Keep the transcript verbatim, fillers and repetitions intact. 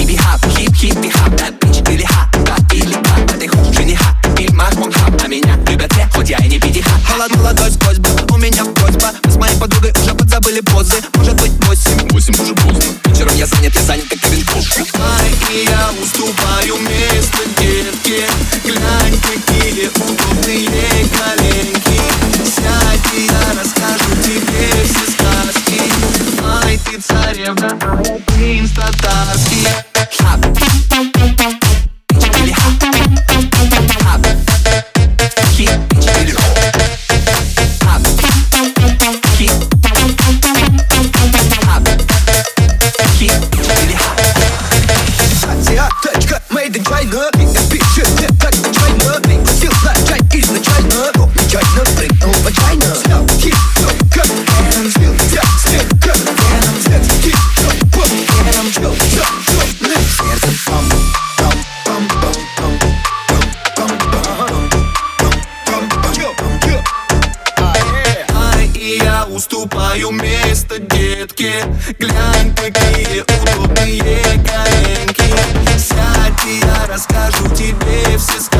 или хап, хип-хип-хип-хап. Да, бич или ха, да или как. Да ты хуй жениха, в фильмах он хап. А меня любят все, хоть я и не пятиха. Холод, молодой сквозь был, у меня просьба. Мы с моей подругой уже подзабыли позы. Может быть восемь, Восемь уже поздно. вечером я занят, я занят, как Кевин Костнер. Ай, и я уступаю место детке. Глянь, какие удобные коленки. Сядь, и я расскажу тебе все сказки. Ай, ты царевна, а я принц татарский. Хап, бич или хап, хап, хип, бич или хап, хип, хап, хип, бич или хап. Азиаточка, made in China. Меня пишет мне как случайно. Пригласил на чай изначально, но нечаянно прыгнул в чайно. Снял хит, как Веном, сбил вся снег, как Веном. Свет хит, как Веном, чел, чел, чел. Сердце пам, пам, пам, пам, пам, пам, пам, пам, пам, чел, чел. Ай, и я уступаю место детке. Глянь, какие удобные коленки. Сядь, и я расскажу тебе все сказки.